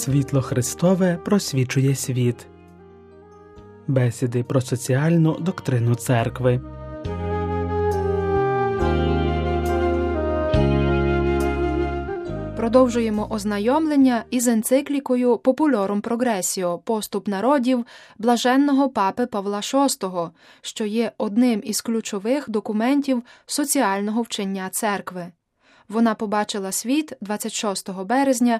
Світло Христове просвічує світ. Бесіди про соціальну доктрину церкви. Продовжуємо ознайомлення із енциклікою Populorum Progressio «Поступ народів» блаженного папи Павла VI, що є одним із ключових документів соціального вчення церкви. Вона побачила світ 26 березня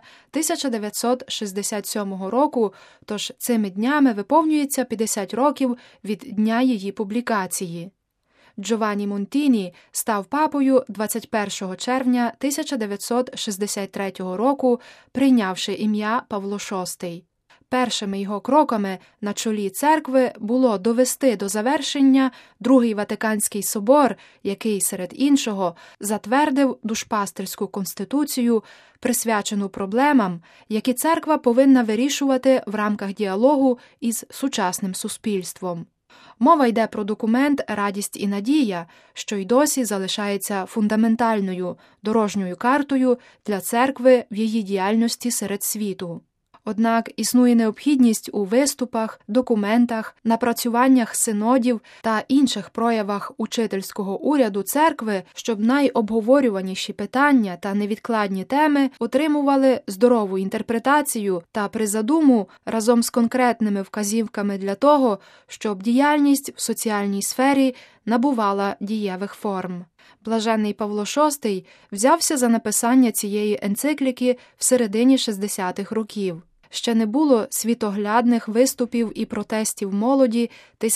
1967 року, тож цими днями виповнюється 50 років від дня її публікації. Джованні Монтіні став папою 21 червня 1963 року, прийнявши ім'я Павло VI. Першими його кроками на чолі церкви було довести до завершення Другий Ватиканський собор, який, серед іншого, затвердив душпастерську конституцію, присвячену проблемам, які церква повинна вирішувати в рамках діалогу із сучасним суспільством. Мова йде про документ «Радість і надія», що й досі залишається фундаментальною дорожньою картою для церкви в її діяльності серед світу. Однак існує необхідність у виступах, документах, напрацюваннях синодів та інших проявах учительського уряду церкви, щоб найобговорюваніші питання та невідкладні теми отримували здорову інтерпретацію та призадуму разом з конкретними вказівками для того, щоб діяльність в соціальній сфері набувала дієвих форм. Блаженний Павло VI взявся за написання цієї енцикліки в середині 60-х років. Ще не було світоглядних виступів і протестів молоді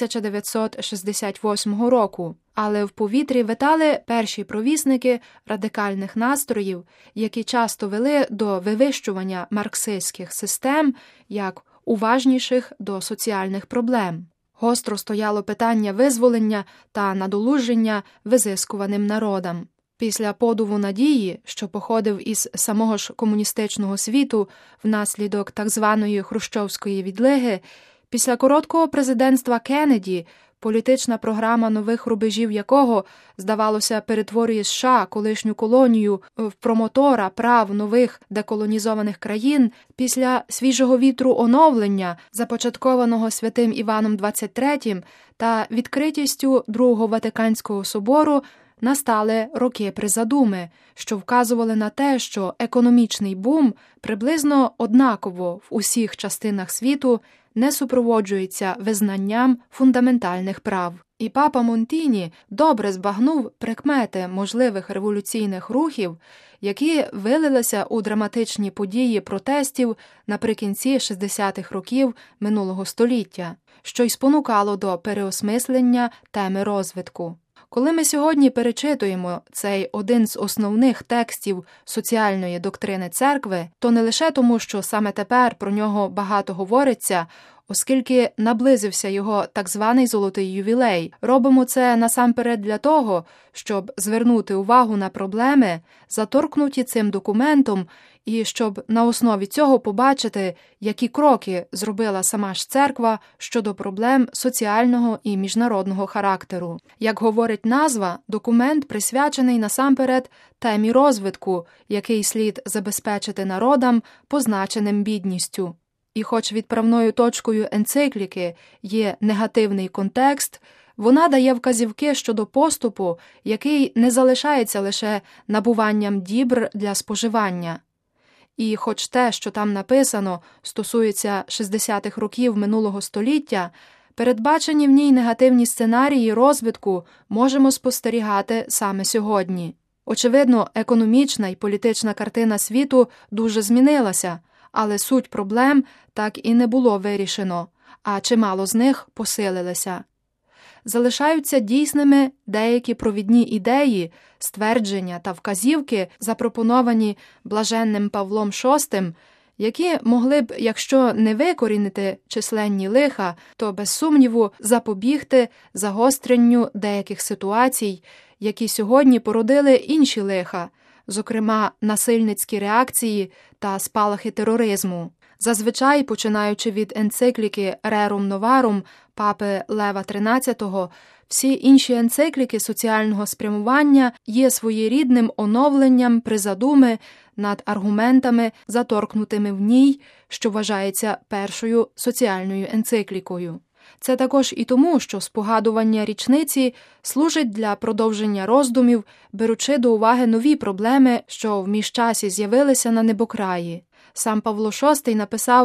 1968 року, але в повітрі витали перші провісники радикальних настроїв, які часто вели до вивищування марксистських систем як уважніших до соціальних проблем. Гостро стояло питання визволення та надолуження визискуваним народам. Після подуву надії, що походив із самого ж комуністичного світу внаслідок так званої хрущовської відлиги, після короткого президентства Кеннеді, політична програма нових рубежів якого, здавалося, перетворює США, колишню колонію, в промотора прав нових деколонізованих країн, після свіжого вітру оновлення, започаткованого святим Іваном XXIII та відкритістю Другого Ватиканського собору, настали роки призадуми, що вказували на те, що економічний бум приблизно однаково в усіх частинах світу не супроводжується визнанням фундаментальних прав. І папа Монтіні добре збагнув прикмети можливих революційних рухів, які вилилися у драматичні події протестів наприкінці 60-х років минулого століття, що й спонукало до переосмислення теми розвитку. Коли ми сьогодні перечитуємо цей один з основних текстів соціальної доктрини церкви, то не лише тому, що саме тепер про нього багато говориться, оскільки наблизився його так званий золотий ювілей. Робимо це насамперед для того, щоб звернути увагу на проблеми, заторкнуті цим документом, і щоб на основі цього побачити, які кроки зробила сама ж церква щодо проблем соціального і міжнародного характеру. Як говорить назва, документ присвячений насамперед темі розвитку, який слід забезпечити народам, позначеним бідністю. І хоч відправною точкою енцикліки є негативний контекст, вона дає вказівки щодо поступу, який не залишається лише набуванням дібр для споживання. І хоч те, що там написано, стосується 60-х років минулого століття, передбачені в ній негативні сценарії розвитку можемо спостерігати саме сьогодні. Очевидно, економічна і політична картина світу дуже змінилася, але суть проблем так і не було вирішено, а чимало з них посилилися. Залишаються дійсними деякі провідні ідеї, ствердження та вказівки, запропоновані блаженним Павлом VI, які могли б, якщо не викорінити численні лиха, то, без сумніву, запобігти загостренню деяких ситуацій, які сьогодні породили інші лиха, зокрема насильницькі реакції та спалахи тероризму. Зазвичай, починаючи від енцикліки «Rerum Novarum» папи Лева XIII, всі інші енцикліки соціального спрямування є своєрідним оновленням призадуми над аргументами, заторкнутими в ній, що вважається першою соціальною енциклікою. Це також і тому, що спогадування річниці служить для продовження роздумів, беручи до уваги нові проблеми, що в міжчасі з'явилися на небокраї. Сам Павло VI написав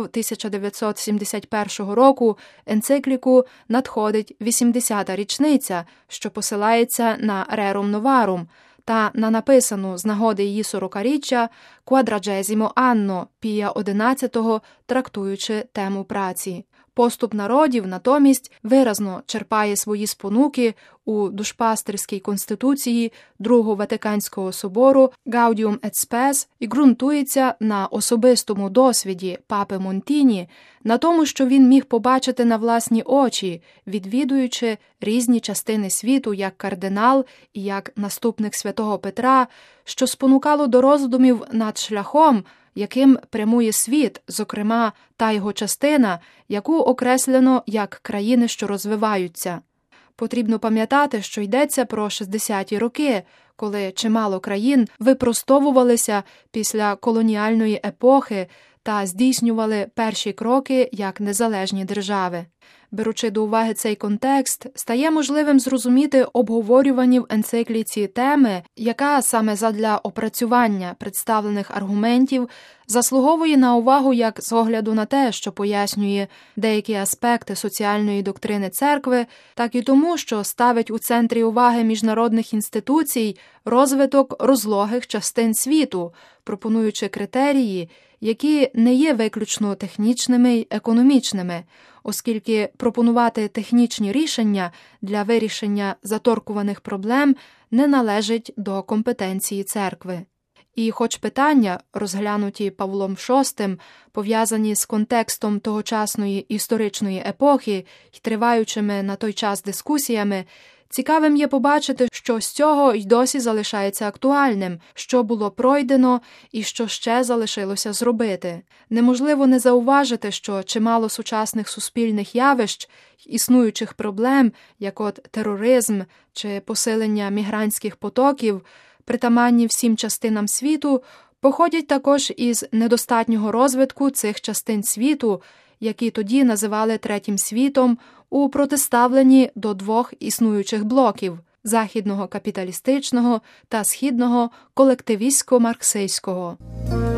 1971 року енцикліку «Надходить 80-та річниця», що посилається на «Rerum Novarum», та на написану з нагоди її 40-річчя «Quadragesimo anno» Пія XI, трактуючи тему праці. Поступ народів, натомість, виразно черпає свої спонуки у душпастерській конституції Другого Ватиканського собору Gaudium et Spes і ґрунтується на особистому досвіді папи Монтіні, на тому, що він міг побачити на власні очі, відвідуючи різні частини світу як кардинал і як наступник святого Петра, що спонукало до роздумів над шляхом, яким прямує світ, зокрема та його частина, яку окреслено як країни, що розвиваються. Потрібно пам'ятати, що йдеться про 60-ті роки, коли чимало країн випростовувалися після колоніальної епохи та здійснювали перші кроки як незалежні держави. Беручи до уваги цей контекст, стає можливим зрозуміти обговорювані в енцикліці теми, яка саме задля опрацювання представлених аргументів заслуговує на увагу як з огляду на те, що пояснює деякі аспекти соціальної доктрини церкви, так і тому, що ставить у центрі уваги міжнародних інституцій розвиток розлогих частин світу, пропонуючи критерії, які не є виключно технічними й економічними, оскільки пропонувати технічні рішення для вирішення заторкуваних проблем не належить до компетенції церкви. І хоч питання, розглянуті Павлом VI, пов'язані з контекстом тогочасної історичної епохи й триваючими на той час дискусіями, цікавим є побачити, що з цього й досі залишається актуальним, що було пройдено і що ще залишилося зробити. Неможливо не зауважити, що чимало сучасних суспільних явищ, існуючих проблем, як от тероризм чи посилення мігрантських потоків, притаманні всім частинам світу, походять також із недостатнього розвитку цих частин світу, які тоді називали Третім світом, у протиставленні до двох існуючих блоків – західного капіталістичного та східного колективістсько-марксистського.